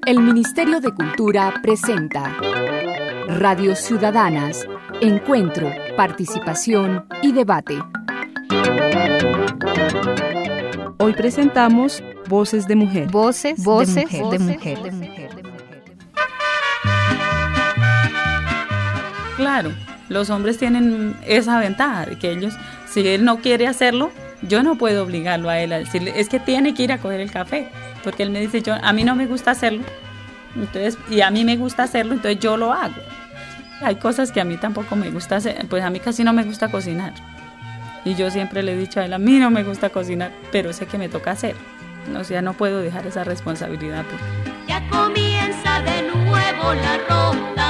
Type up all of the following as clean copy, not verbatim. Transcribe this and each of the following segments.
El Ministerio de Cultura presenta Radio Ciudadanas, encuentro, participación y debate. Hoy presentamos Voces de Mujer. Voces de mujer. Claro, los hombres tienen esa ventaja de que ellos, si él no quiere hacerlo, yo no puedo obligarlo a él a decirle, es que tiene que ir a coger el café, porque él me dice, a mí no me gusta hacerlo, entonces, y a mí me gusta hacerlo, entonces yo lo hago. Hay cosas que a mí tampoco me gusta hacer, pues a mí casi no me gusta cocinar, y yo siempre le he dicho a él, a mí no me gusta cocinar, pero sé que me toca hacer, o sea, no puedo dejar esa responsabilidad. Ya comienza de nuevo la ronda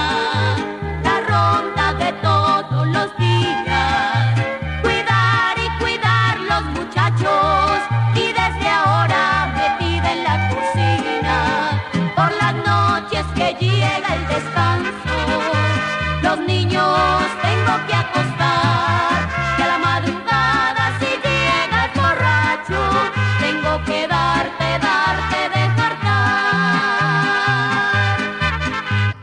de todos los días, cuidar los muchachos, y desde ahora metida en la cocina, por las noches que llega el descanso, los niños tengo que acostar, y a la madrugada si llega el borracho, tengo que darte despertar.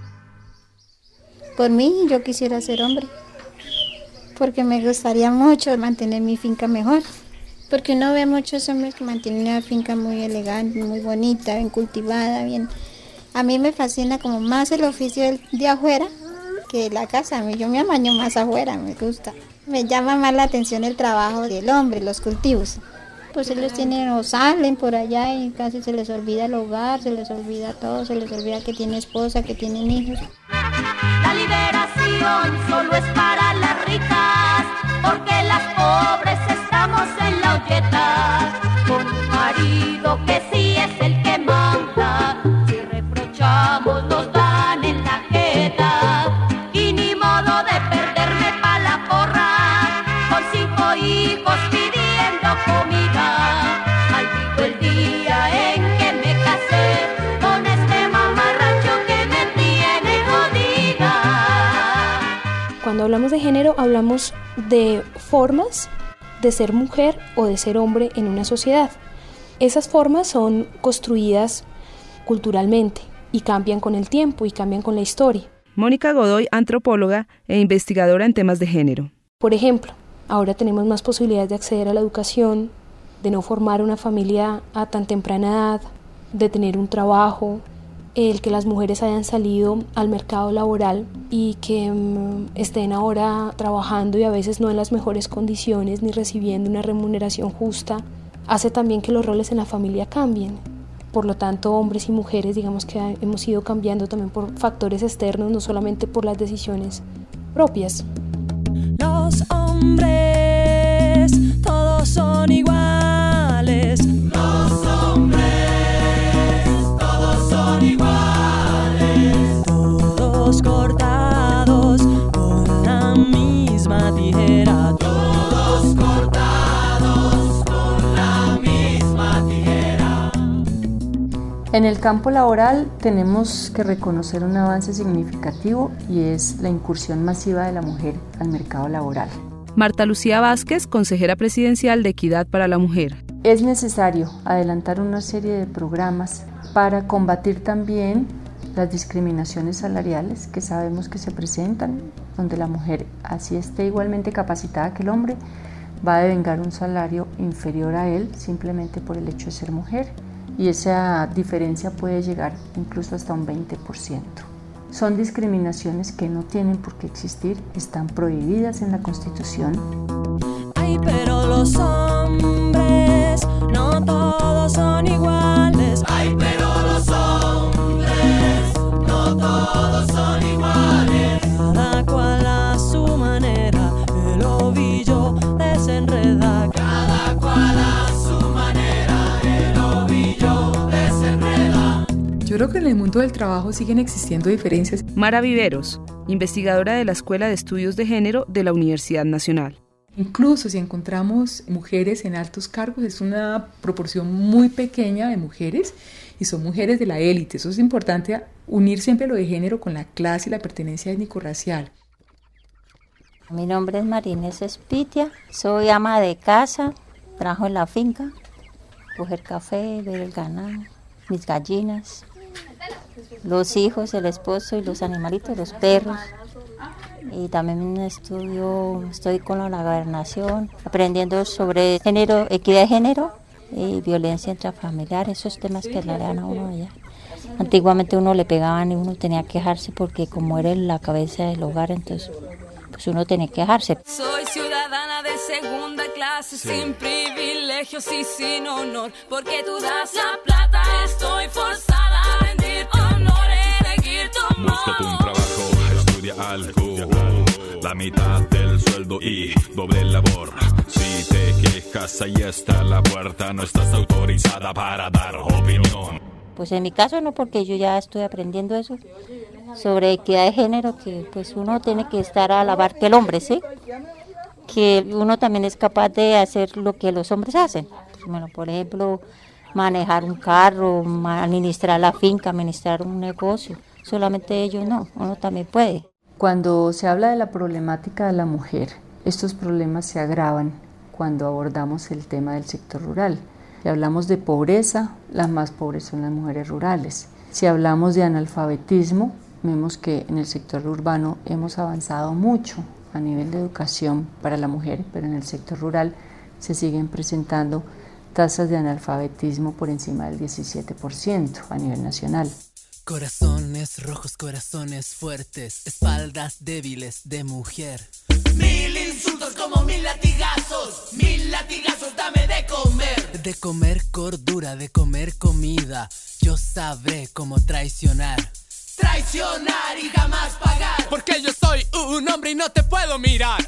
Por mí, yo quisiera ser hombre, porque me gustaría mucho mantener mi finca mejor, porque uno ve muchos hombres que mantienen una finca muy elegante, muy bonita, bien cultivada, bien. A mí me fascina como más el oficio de afuera que la casa. Yo me amaño más afuera, me gusta. Me llama más la atención el trabajo del hombre, los cultivos. Pues ellos tienen o salen por allá y casi se les olvida el hogar, se les olvida todo, se les olvida que tiene esposa, que tienen hijos. La liberación solo es para las ricas, porque las pobres estamos en la olleta, con un marido que sí es el que manda, si reprochamos nos dan en la jeta, y ni modo de perderme pa' la porra, con 5 hijos pidiendo comida, maldito el día en que me casé, con este mamarracho que me tiene jodida. Cuando hablamos de género, hablamos de formas de ser mujer o de ser hombre en una sociedad. Esas formas son construidas culturalmente y cambian con el tiempo y cambian con la historia. Mónica Godoy, antropóloga e investigadora en temas de género. Por ejemplo, ahora tenemos más posibilidades de acceder a la educación, de no formar una familia a tan temprana edad, de tener un trabajo, el que las mujeres hayan salido al mercado laboral y que estén ahora trabajando y a veces no en las mejores condiciones ni recibiendo una remuneración justa, hace también que los roles en la familia cambien. Por lo tanto, hombres y mujeres, digamos que hemos ido cambiando también por factores externos, no solamente por las decisiones propias. Los hombres, todos son iguales. Los hombres, todos son iguales. Todos cortados con la misma tijera. Todos cortados con la misma tijera. En el campo laboral tenemos que reconocer un avance significativo y es la incursión masiva de la mujer al mercado laboral. Marta Lucía Vázquez, consejera presidencial de Equidad para la Mujer. Es necesario adelantar una serie de programas para combatir también las discriminaciones salariales que sabemos que se presentan, donde la mujer, así esté igualmente capacitada que el hombre, va a devengar un salario inferior a él simplemente por el hecho de ser mujer. Y esa diferencia puede llegar incluso hasta un 20%. Son discriminaciones que no tienen por qué existir, están prohibidas en la Constitución. Ay, pero los hombres no todos son iguales. Ay, pero los hombres no todos son iguales. Cada cual a su manera, el ovillo desenreda. Cada cual a su manera, el ovillo desenreda. Yo creo que en el mundo del trabajo siguen existiendo diferencias. Mara Viveros, investigadora de la Escuela de Estudios de Género de la Universidad Nacional. Incluso si encontramos mujeres en altos cargos, es una proporción muy pequeña de mujeres y son mujeres de la élite. Eso es importante, unir siempre lo de género con la clase y la pertenencia étnico-racial. Mi nombre es Marines Espitia, soy ama de casa, trabajo en la finca, coger café, ver el ganado, mis gallinas. los hijos, el esposo y los animalitos, los perros. Y también estoy con la gobernación, aprendiendo sobre género, equidad de género y violencia intrafamiliar, esos temas que le dan a uno allá. Antiguamente uno le pegaban y uno tenía que quejarse porque como era la cabeza del hogar, entonces pues uno tenía que quejarse. Soy ciudadana de segunda clase, sin privilegios y sin honor, porque tú das la plata, estoy forzada a rendir honor, elegir tu amor. Búscate un trabajo, estudia algo, la mitad del sueldo y doble labor. Si te quejas, ahí está la puerta, no estás autorizada para dar opinión. Pues en mi caso no, porque yo ya estoy aprendiendo eso sobre equidad de género, que pues uno tiene que estar a la par que el hombre, ¿sí? Que uno también es capaz de hacer lo que los hombres hacen. Pues, bueno, por ejemplo, manejar un carro, administrar la finca, administrar un negocio. Solamente ellos no, uno también puede. Cuando se habla de la problemática de la mujer, estos problemas se agravan cuando abordamos el tema del sector rural. Si hablamos de pobreza, las más pobres son las mujeres rurales. Si hablamos de analfabetismo, vemos que en el sector urbano hemos avanzado mucho a nivel de educación para la mujer, pero en el sector rural se siguen presentando tasas de analfabetismo por encima del 17% a nivel nacional. Corazones rojos, corazones fuertes, espaldas débiles de mujer. 1000 insultos como 1000 latigazos, 1000 latigazos, dame de comer. De comer cordura, de comer comida, yo sabré cómo traicionar. Traicionar y jamás pagar. Porque yo soy un hombre y no te puedo mirar.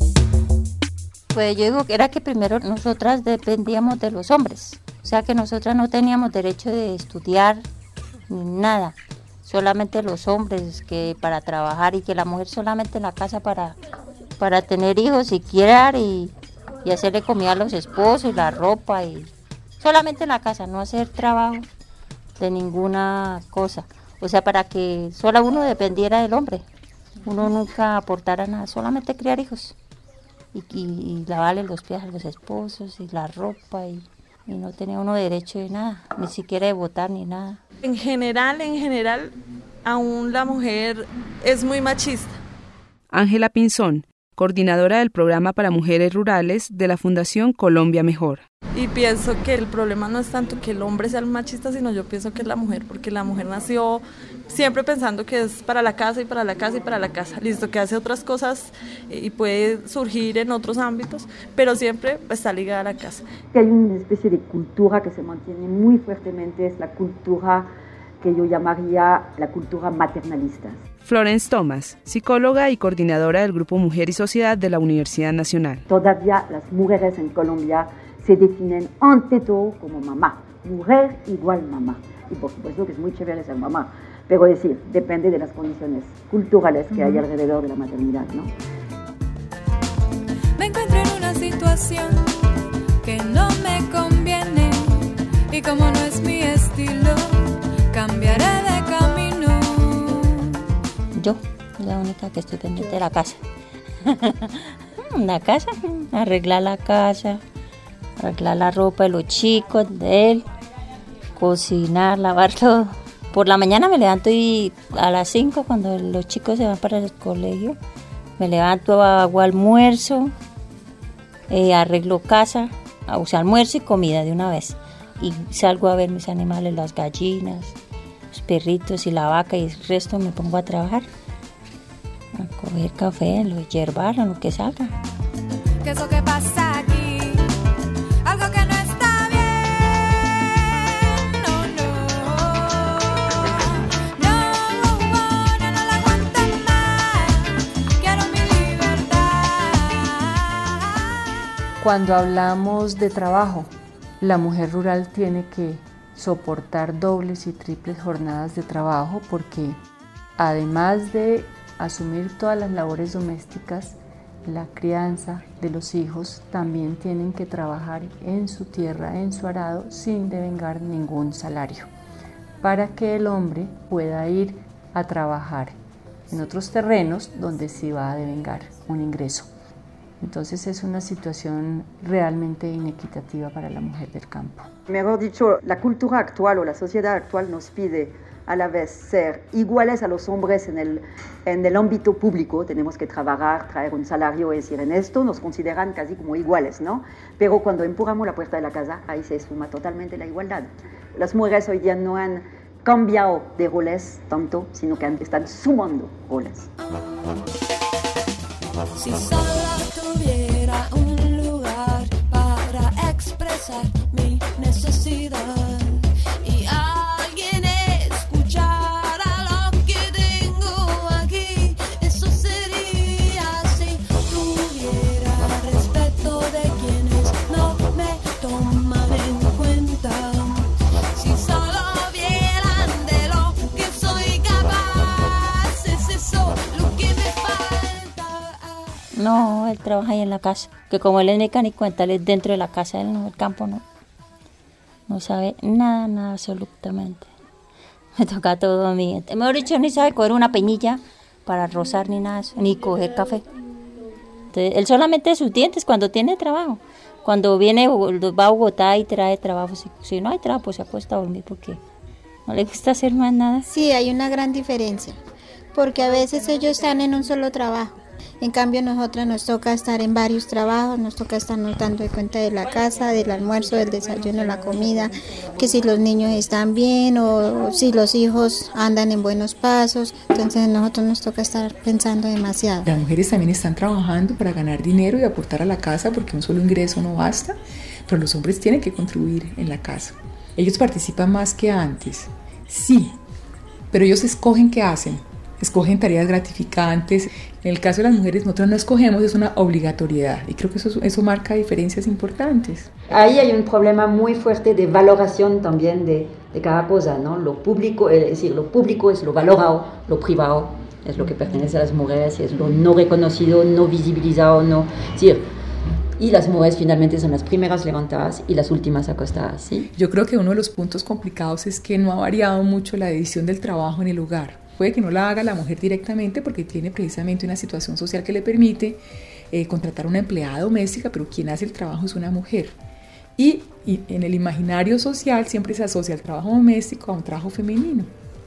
Pues yo digo que era que primero nosotras dependíamos de los hombres. O sea que nosotras no teníamos derecho de estudiar ni nada. Solamente los hombres que para trabajar y que la mujer solamente en la casa para tener hijos y criar y hacerle comida a los esposos y la ropa y solamente en la casa, no hacer trabajo de ninguna cosa. O sea, para que solo uno dependiera del hombre, uno nunca aportara nada, solamente criar hijos y lavarle los pies a los esposos y la ropa y no tenía uno derecho de nada, ni siquiera de votar ni nada. En general, aún la mujer es muy machista. Ángela Pinzón, coordinadora del programa para mujeres rurales de la Fundación Colombia Mejor. Y pienso que el problema no es tanto que el hombre sea el machista, sino yo pienso que es la mujer, porque la mujer nació siempre pensando que es para la casa y para la casa y para la casa. Listo, que hace otras cosas y puede surgir en otros ámbitos, pero siempre está ligada a la casa. Hay una especie de cultura que se mantiene muy fuertemente, es la cultura que yo llamaría la cultura maternalista. Florence Thomas, psicóloga y coordinadora del Grupo Mujer y Sociedad de la Universidad Nacional. Todavía las mujeres en Colombia se definen ante todo como mamá, mujer igual mamá. Y por supuesto que es muy chévere ser mamá, pero es decir, depende de las condiciones culturales que hay alrededor de la maternidad, ¿no? Me encuentro en una situación que no me conviene y como no es mi estilo, cambiaré de camino. Yo, la única que estoy pendiente de la casa. La casa, arreglar la casa, arreglar la ropa de los chicos, de él, cocinar, lavar todo. Por la mañana me levanto y a las 5 cuando los chicos se van para el colegio, me levanto, hago almuerzo, arreglo casa, o sea, almuerzo y comida de una vez. Y salgo a ver mis animales, las gallinas, los perritos y la vaca y el resto me pongo a trabajar, a coger café, lo hierbar, lo que salga. ¿Qué es lo que pasa aquí? Algo que no está bien, no la aguanto más, quiero mi libertad. Cuando hablamos de trabajo, la mujer rural tiene que soportar dobles y triples jornadas de trabajo porque además de asumir todas las labores domésticas, la crianza de los hijos, también tienen que trabajar en su tierra, en su arado, sin devengar ningún salario, para que el hombre pueda ir a trabajar en otros terrenos donde sí va a devengar un ingreso. Entonces es una situación realmente inequitativa para la mujer del campo. Mejor dicho, la cultura actual o la sociedad actual nos pide a la vez ser iguales a los hombres en el ámbito público, tenemos que trabajar, traer un salario, es decir, en esto nos consideran casi como iguales, ¿no? Pero cuando empujamos la puerta de la casa, ahí se suma totalmente la igualdad. Las mujeres hoy día no han cambiado de roles tanto, sino que están sumando roles. Si solo tuviera un lugar para expresar mi necesidad y alguien escuchara lo que tengo aquí, eso sería si tuviera respeto de quienes no me toman en cuenta. Si solo vieran de lo que soy capaz, es eso lo que me falta. No, él trabaja ahí en la casa, que como él es mecánico, él es dentro de la casa, él no, el campo no. No sabe nada, absolutamente. Me toca todo a mí. Mejor dicho, ni sabe coger una peñilla para rozar ni nada de eso, ni coger café. Entonces, él solamente sus dientes cuando tiene trabajo. Cuando viene, va a Bogotá y trae trabajo. Si no hay trabajo, pues se acuesta a dormir porque no le gusta hacer más nada. Sí, hay una gran diferencia, porque a veces ellos están en un solo trabajo. En cambio, nosotras nos toca estar en varios trabajos, nos toca estarnos dando cuenta de la casa, del almuerzo, del desayuno, la comida, que si los niños están bien o si los hijos andan en buenos pasos. Entonces, a nosotros nos toca estar pensando demasiado. Las mujeres también están trabajando para ganar dinero y aportar a la casa porque un solo ingreso no basta, pero los hombres tienen que contribuir en la casa. Ellos participan más que antes, sí, pero ellos escogen qué hacen. Escogen tareas gratificantes. En el caso de las mujeres, nosotros no escogemos, es una obligatoriedad. Y creo que eso marca diferencias importantes. Ahí hay un problema muy fuerte de valoración también de cada cosa, ¿no? Lo público, es decir, lo público es lo valorado, lo privado es lo que pertenece a las mujeres, es lo no reconocido, no visibilizado, no... Es decir, y las mujeres finalmente son las primeras levantadas y las últimas acostadas, ¿sí? Yo creo que uno de los puntos complicados es que no ha variado mucho la división del trabajo en el hogar. Puede que no la haga la mujer directamente porque tiene precisamente una situación social que le permite contratar una empleada doméstica, pero quien hace el trabajo es una mujer. Y en el imaginario social siempre se asocia el trabajo doméstico a un trabajo femenino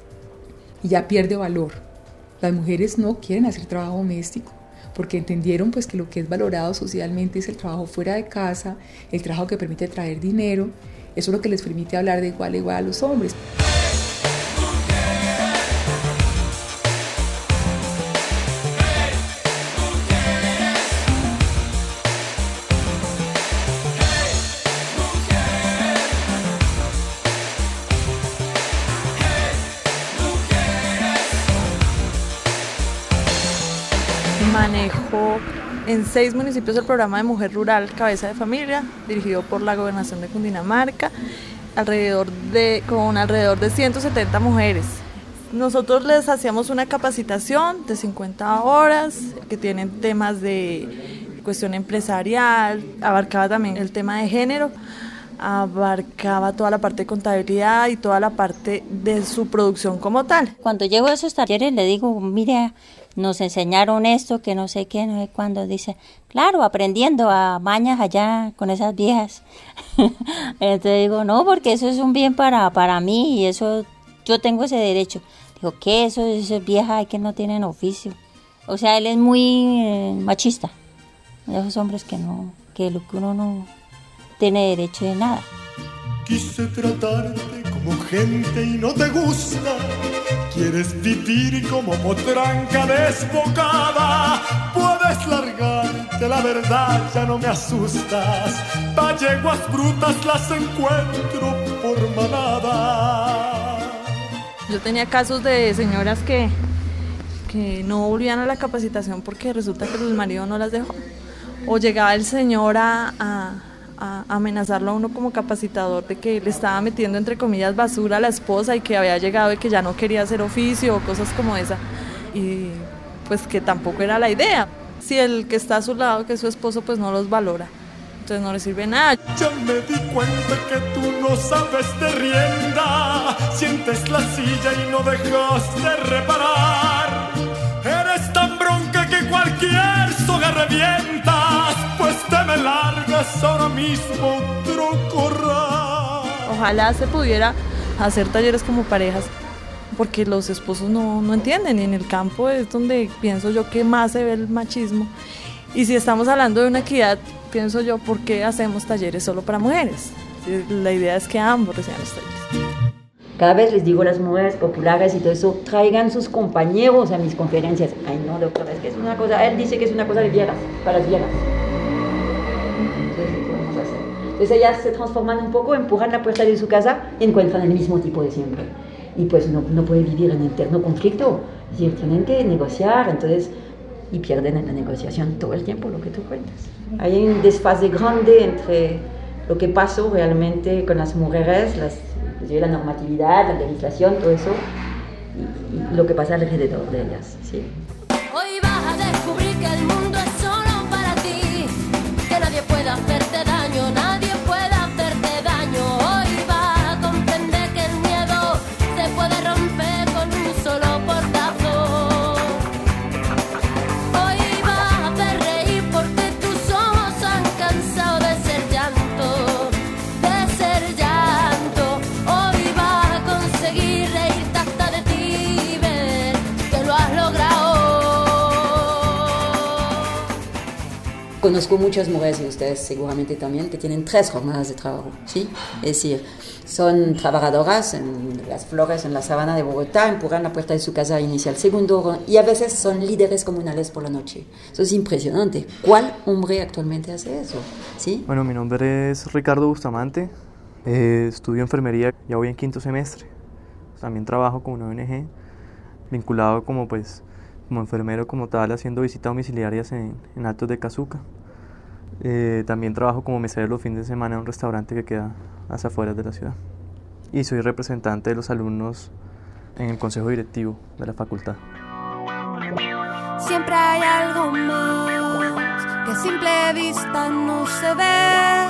y ya pierde valor. Las mujeres no quieren hacer trabajo doméstico porque entendieron pues que lo que es valorado socialmente es el trabajo fuera de casa, el trabajo que permite traer dinero. Eso es lo que les permite hablar de igual a igual a los hombres. Manejo en 6 municipios el programa de Mujer Rural Cabeza de Familia, dirigido por la Gobernación de Cundinamarca, con alrededor de 170 mujeres. Nosotros les hacíamos una capacitación de 50 horas que tienen temas de cuestión empresarial, abarcaba también el tema de género, abarcaba toda la parte de contabilidad y toda la parte de su producción como tal. Cuando llego a esos talleres le digo, mire, nos enseñaron esto, que no sé qué, no sé cuándo. Dice, claro, aprendiendo a mañas allá con esas viejas. Entonces digo, no, porque eso es un bien para mí y eso, yo tengo ese derecho. Digo, ¿qué? Eso es vieja, hay que no tienen oficio. O sea, él es muy machista. Esos hombres que lo que uno no tiene derecho de nada. Quise tratarte como gente y no te gusta. Quieres vivir como potranca desbocada. Puedes largarte, la verdad ya no me asustas. Pa' yeguas brutas las encuentro por manada. Yo tenía casos de señoras que no volvían a la capacitación porque resulta que el marido no las dejó. O llegaba el señor a amenazarlo a uno como capacitador de que le estaba metiendo entre comillas basura a la esposa y que había llegado y que ya no quería hacer oficio o cosas como esa, y pues que tampoco era la idea. Si el que está a su lado, que es su esposo, pues no los valora, entonces no le sirve nada. Ya me di cuenta que tú no sabes de rienda, sientes la silla y no dejas de reparar. Eres tan bronca que cualquier soga revientas, pues te me largas ahora mismo otro corral. Ojalá se pudiera hacer talleres como parejas, porque los esposos no entienden, y en el campo es donde pienso yo que más se ve el machismo. Y si estamos hablando de una equidad, pienso yo, ¿por qué hacemos talleres solo para mujeres? La idea es que ambos reciban los talleres. Cada vez les digo a las mujeres populares y todo eso, traigan sus compañeros a mis conferencias. Ay, no, doctora, es que es una cosa, él dice que es una cosa de viejas, para las viejas. Entonces, ¿qué podemos hacer? Entonces ellas se transforman un poco, empujan la puerta de su casa y encuentran el mismo tipo de siempre. Y pues no pueden vivir en eterno conflicto, es decir, tienen que negociar, entonces, y pierden en la negociación todo el tiempo, lo que tú cuentas. Hay un desfase grande entre lo que pasó realmente con las mujeres, la normatividad, la legislación, todo eso, y lo que pasa alrededor de ellas, ¿sí? Hoy vas a descubrir que el mundo es solo para ti, que nadie puede hacerte daño, nadie puede hacerte daño. Hoy vas a comprender que el miedo se puede romper con un solo portazo. Hoy vas a hacer reír porque tus ojos han cansado de ser llanto, de ser llanto. Hoy vas a conseguir reírte hasta de ti, ver que lo has logrado. Conozco muchas mujeres, y ustedes seguramente también, que tienen 3 jornadas de trabajo, ¿sí? Es decir, son trabajadoras en las flores, en la sabana de Bogotá, empujan la puerta de su casa, inicia el segundo, y a veces son líderes comunales por la noche. Eso es impresionante. ¿Cuál hombre actualmente hace eso? ¿Sí? Bueno, mi nombre es Ricardo Bustamante, estudio enfermería, ya voy en 5º semestre. También trabajo con una ONG, vinculado como enfermero como tal, haciendo visitas domiciliarias en Altos de Cazuca. También trabajo como mesero los fines de semana en un restaurante que queda a las afueras de la ciudad. Y soy representante de los alumnos en el consejo directivo de la facultad. Siempre hay algo más que a simple vista no se ve.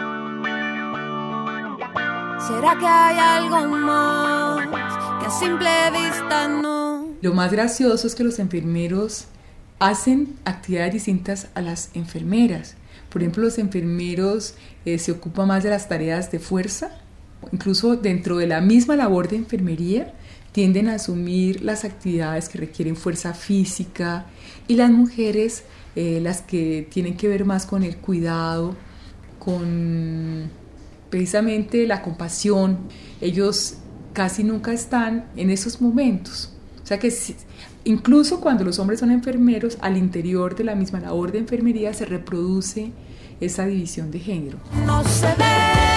¿Será que hay algo más que a simple vista no? Lo más gracioso es que los enfermeros hacen actividades distintas a las enfermeras. Por ejemplo, los enfermeros se ocupan más de las tareas de fuerza. Incluso dentro de la misma labor de enfermería tienden a asumir las actividades que requieren fuerza física, y las mujeres las que tienen que ver más con el cuidado, con precisamente la compasión. Ellos casi nunca están en esos momentos. O sea que incluso cuando los hombres son enfermeros, al interior de la misma labor de enfermería se reproduce esa división de género. No se ve,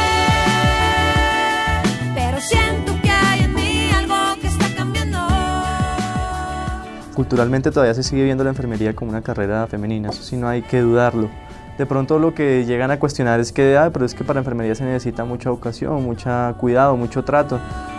pero siento que hay en mí algo que está cambiando. Culturalmente todavía se sigue viendo la enfermería como una carrera femenina, eso sí no hay que dudarlo. De pronto lo que llegan a cuestionar es que, pero es que para enfermería se necesita mucha educación, mucho cuidado, mucho trato.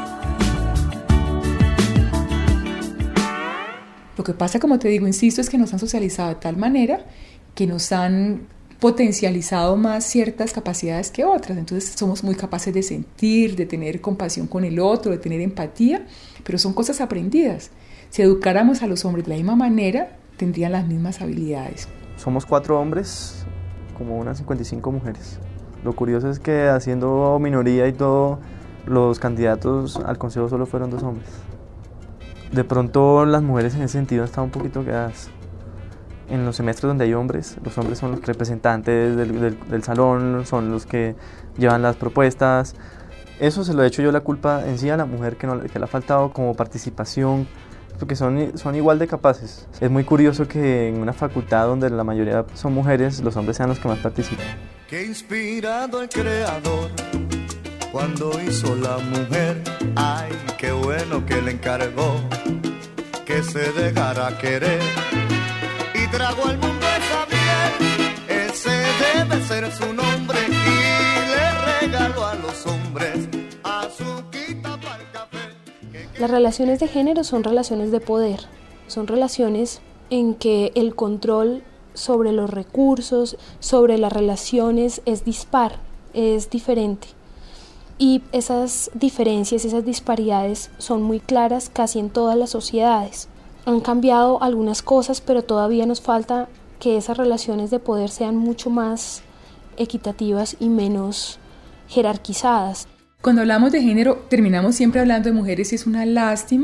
Lo que pasa, como te digo, insisto, es que nos han socializado de tal manera que nos han potencializado más ciertas capacidades que otras. Entonces somos muy capaces de sentir, de tener compasión con el otro, de tener empatía, pero son cosas aprendidas. Si educáramos a los hombres de la misma manera, tendrían las mismas habilidades. Somos 4 hombres, como unas 55 mujeres. Lo curioso es que haciendo minoría y todo, los candidatos al consejo solo fueron 2 hombres. De pronto las mujeres en ese sentido están un poquito quedadas. En los semestres donde hay hombres, los hombres son los representantes del salón, son los que llevan las propuestas. Eso se lo he hecho yo la culpa en sí a la mujer, que le ha faltado como participación, porque son igual de capaces. Es muy curioso que en una facultad donde la mayoría son mujeres, los hombres sean los que más participan. Qué inspirado el creador cuando hizo la mujer. Ay, qué bueno que le encargó que se dejara querer y trajo al mundo esa miel. Ese debe ser su nombre y le regaló a los hombres azuquita para el café. Las relaciones de género son relaciones de poder, son relaciones en que el control sobre los recursos, sobre las relaciones es dispar, es diferente. Y esas diferencias, esas disparidades son muy claras casi en todas las sociedades. Han cambiado algunas cosas, pero todavía nos falta que esas relaciones de poder sean mucho más equitativas y menos jerarquizadas. Cuando hablamos de género, terminamos siempre hablando de mujeres y es una lástima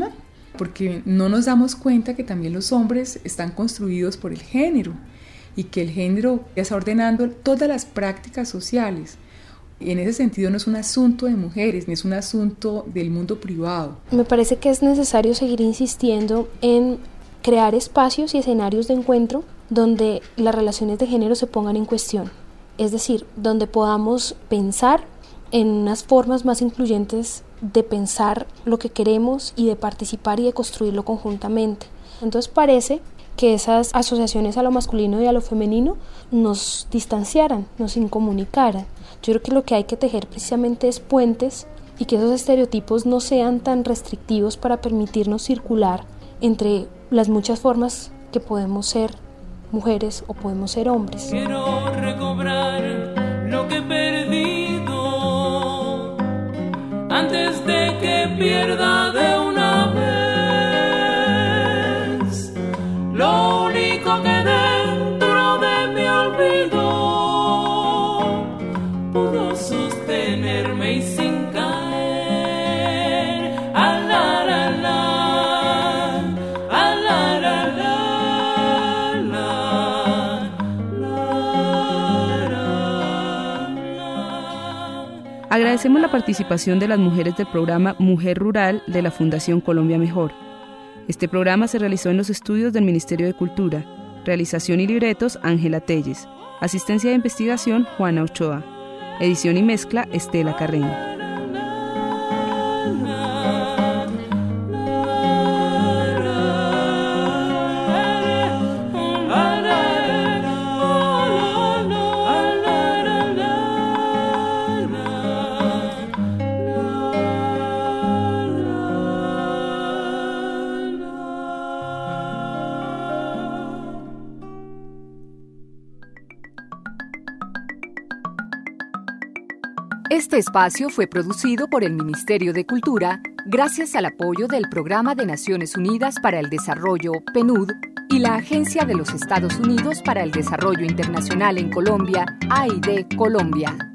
porque no nos damos cuenta que también los hombres están construidos por el género y que el género está ordenando todas las prácticas sociales. Y en ese sentido no es un asunto de mujeres, ni es un asunto del mundo privado. Me parece que es necesario seguir insistiendo en crear espacios y escenarios de encuentro donde las relaciones de género se pongan en cuestión. Es decir, donde podamos pensar en unas formas más incluyentes de pensar lo que queremos y de participar y de construirlo conjuntamente. Entonces parece que esas asociaciones a lo masculino y a lo femenino nos distanciaran, nos incomunicaran. Yo creo que lo que hay que tejer precisamente es puentes y que esos estereotipos no sean tan restrictivos para permitirnos circular entre las muchas formas que podemos ser mujeres o podemos ser hombres. Quiero recobrar lo que he perdido antes de que pierda de una vez lo único que dentro de mi olvido pudo sostenerme y sin caer. Agradecemos la participación de las mujeres del programa Mujer Rural de la Fundación Colombia Mejor. Este programa se realizó en los estudios del Ministerio de Cultura. Realización y libretos, Ángela Telles. Asistencia de investigación, Juana Ochoa. Edición y mezcla, Estela Carreño. Este espacio fue producido por el Ministerio de Cultura gracias al apoyo del Programa de Naciones Unidas para el Desarrollo, PNUD, y la Agencia de los Estados Unidos para el Desarrollo Internacional en Colombia, AID Colombia.